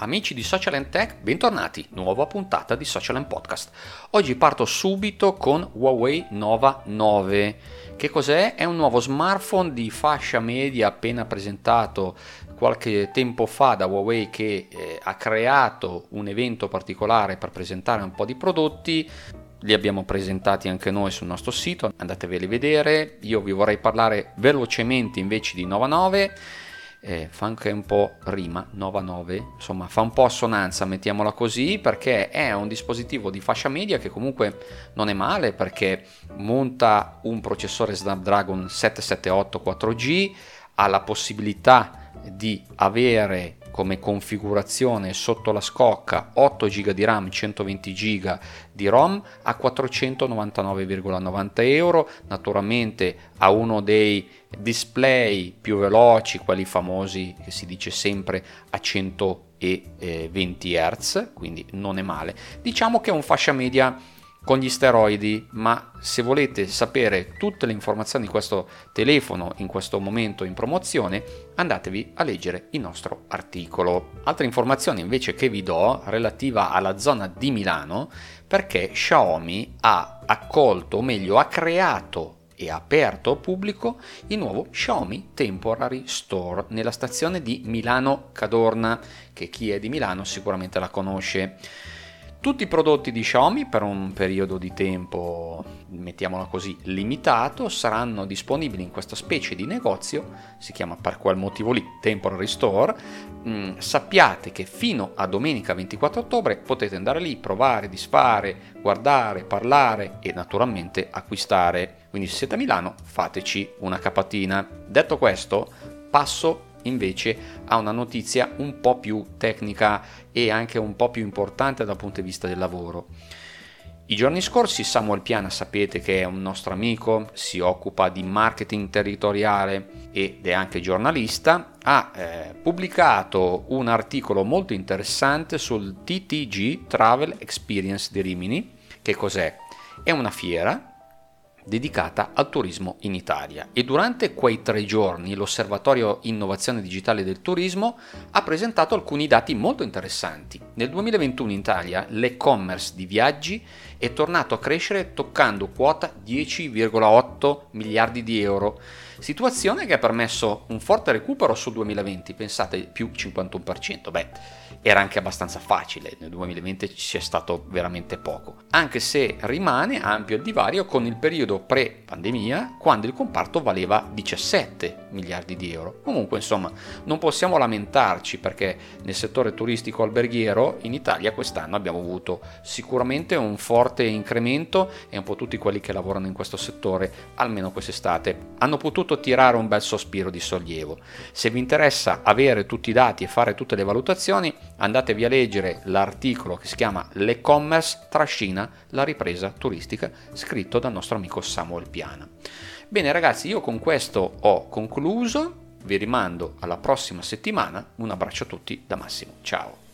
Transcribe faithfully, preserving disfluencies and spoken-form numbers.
amici di Social and Tech, bentornati, nuova puntata di Social and Podcast. Oggi parto subito con Huawei Nova nove. Che cos'è? È un nuovo smartphone di fascia media appena presentato qualche tempo fa da Huawei, che eh, ha creato un evento particolare per presentare un po' di prodotti. Li abbiamo presentati anche noi sul nostro sito, andateveli a vedere. Io vi vorrei parlare velocemente invece di Nova nove. Eh, fa anche un po' rima, Nova nove, insomma fa un po' assonanza, mettiamola così, perché è un dispositivo di fascia media che comunque non è male, perché monta un processore Snapdragon sette sette otto quattro G, ha la possibilità di avere come configurazione sotto la scocca otto giga di RAM, centoventi giga di ROM a quattrocentonovantanove virgola novanta euro. Naturalmente ha uno dei display più veloci, quelli famosi che si dice sempre a centoventi hertz, quindi non è male. Diciamo che è un fascia media con gli steroidi, ma se volete sapere tutte le informazioni di questo telefono in questo momento in promozione, andatevi a leggere il nostro articolo. Altra informazione invece che vi do relativa alla zona di Milano, perché Xiaomi ha accolto, o meglio ha creato e aperto al pubblico il nuovo Xiaomi Temporary Store nella stazione di Milano Cadorna, che chi è di Milano sicuramente la conosce. Tutti i prodotti di Xiaomi per un periodo di tempo, mettiamola così, limitato, saranno disponibili in questa specie di negozio, si chiama per quel motivo lì Temporary Store. Mm, sappiate che fino a domenica ventiquattro ottobre potete andare lì, provare, disfare, guardare, parlare e naturalmente acquistare. Quindi se siete a Milano fateci una capatina. Detto questo, passo invece a una notizia un po' più tecnica e anche un po' più importante dal punto di vista del lavoro. I giorni scorsi Samuel Piana, sapete che è un nostro amico, si occupa di marketing territoriale ed è anche giornalista, ha eh, pubblicato un articolo molto interessante sul T T G Travel Experience di Rimini. Che cos'è? È una fiera dedicata al turismo in Italia, e durante quei tre giorni l'Osservatorio Innovazione Digitale del Turismo ha presentato alcuni dati molto interessanti. Nel duemilaventuno in Italia l'e-commerce di viaggi è tornato a crescere toccando quota dieci virgola otto miliardi di euro, situazione che ha permesso un forte recupero sul duemilaventi, pensate più cinquantuno per cento. Beh, era anche abbastanza facile, nel duemilaventi ci è stato veramente poco, anche se rimane ampio il divario con il periodo pre-pandemia, quando il comparto valeva diciassette miliardi di euro. Comunque, insomma, non possiamo lamentarci, perché nel settore turistico alberghiero in Italia quest'anno abbiamo avuto sicuramente un forte incremento, e un po' tutti quelli che lavorano in questo settore, almeno quest'estate, hanno potuto tirare un bel sospiro di sollievo. Se vi interessa avere tutti i dati e fare tutte le valutazioni, andatevi a leggere l'articolo che si chiama L'e-commerce trascina la ripresa turistica, scritto dal nostro amico Samuel Piana. Bene ragazzi, io con questo ho concluso, vi rimando alla prossima settimana, un abbraccio a tutti da Massimo, ciao!